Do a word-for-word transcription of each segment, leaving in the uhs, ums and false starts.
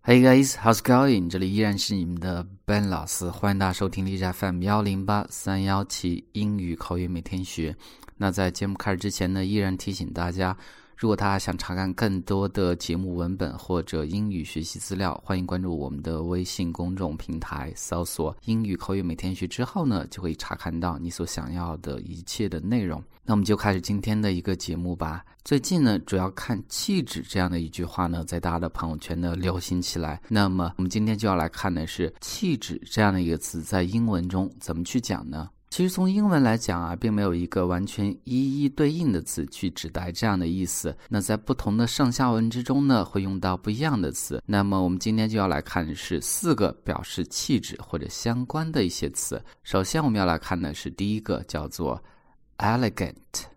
Hey guys, how's it going? 这里依然是你们的 Ben 老师，欢迎大家收听荔枝 F M 一零八三一七英语口语每天学。那在节目开始之前呢，依然提醒大家，如果大家想查看更多的节目文本或者英语学习资料，欢迎关注我们的微信公众平台，搜索英语口语每天学之后呢，就会查看到你所想要的一切的内容。那我们就开始今天的一个节目吧。最近呢，主要看气质这样的一句话呢，在大家的朋友圈呢流行起来。那么我们今天就要来看的是气质这样的一个词在英文中怎么去讲呢？其实从英文来讲啊，并没有一个完全一一对应的词去指代这样的意思。那在不同的上下文之中呢，会用到不一样的词。那么我们今天就要来看的是四个表示气质或者相关的一些词。首先我们要来看的是第一个，叫做 elegant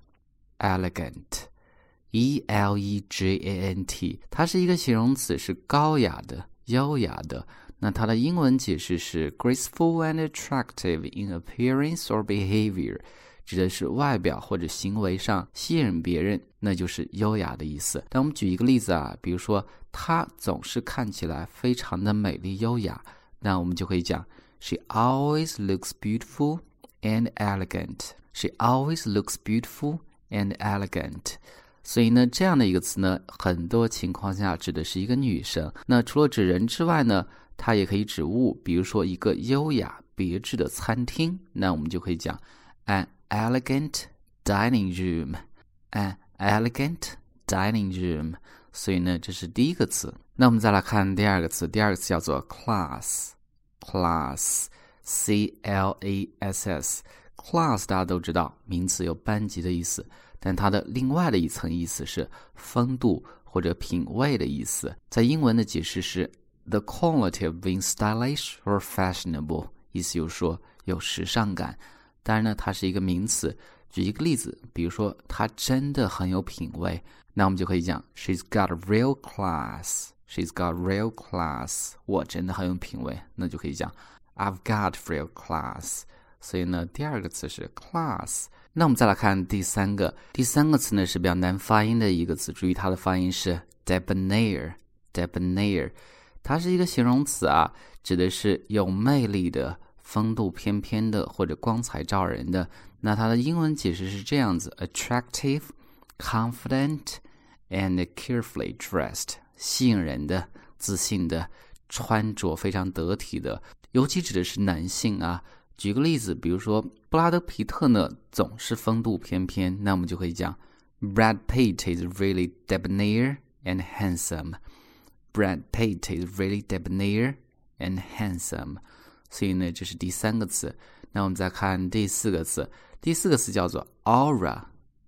elegant E L E G A N T， 它是一个形容词，是高雅的、优雅的。那它的英文解释是 graceful and attractive in appearance or behavior， 指的是外表或者行为上吸引别人，那就是优雅的意思。那我们举一个例子啊，比如说她总是看起来非常的美丽优雅，那我们就可以讲 She always looks beautiful and elegant She always looks beautiful and elegant。所以呢，这样的一个词呢，很多情况下指的是一个女生。那除了指人之外呢，它也可以指物，比如说一个优雅别致的餐厅，那我们就可以讲 an elegant dining room an elegant dining room。 所以呢，这是第一个词。那我们再来看第二个词，第二个词叫做 class class C L A S S class 大家都知道，名词有班级的意思，但它的另外的一层意思是风度或者品味的意思。在英文的解释是 the quality of being stylish or fashionable， 意思就是说有时尚感。当然呢，它是一个名词。举一个例子，比如说她真的很有品味，那我们就可以讲 She's got a real class She's got real class 我真的很有品味，那就可以讲 I've got real class。 所以呢，第二个词是 class。那我们再来看第三个，第三个词呢是比较难发音的一个词，注意它的发音是 debonair debonair， 它是一个形容词啊，指的是有魅力的、风度翩翩的或者光彩照人的。那它的英文解释是这样子 attractive confident and carefully dressed， 吸引人的、自信的、穿着非常得体的，尤其指的是男性啊。举个例子，比如说布拉德皮特呢总是风度翩翩，那我们就可以讲 Brad Pitt is really debonair and handsome Brad Pitt is really debonair and handsome。 所以呢，这是第三个词。那我们再看第四个词，第四个词叫做 aura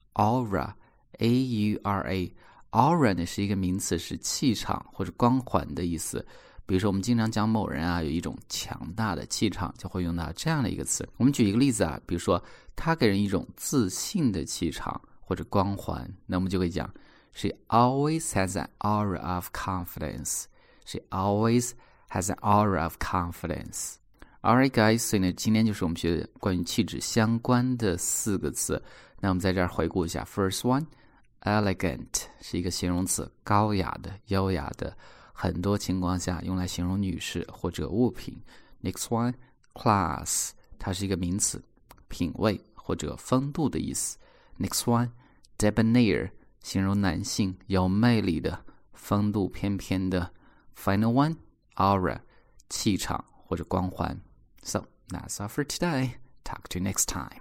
aura A U R A aura 呢是一个名词，是气场或者光环的意思。比如说我们经常讲某人啊有一种强大的气场，就会用到这样的一个词。我们举一个例子啊，比如说他给人一种自信的气场或者光环，那我们就会讲 She always has an aura of confidence She always has an aura of confidence。 Alright guys， 所以呢，今天就是我们学的关于气质相关的四个词。那我们在这儿回顾一下。 First one elegant 是一个形容词，高雅的、优雅的，很多情况下用来形容女士或者物品。 Next one class 它是一个名词，品味或者风度的意思。 Next one debonair 形容男性，有魅力的、风度翩翩的。 Final one aura 气场或者光环。So that's all for today. Talk to you next time.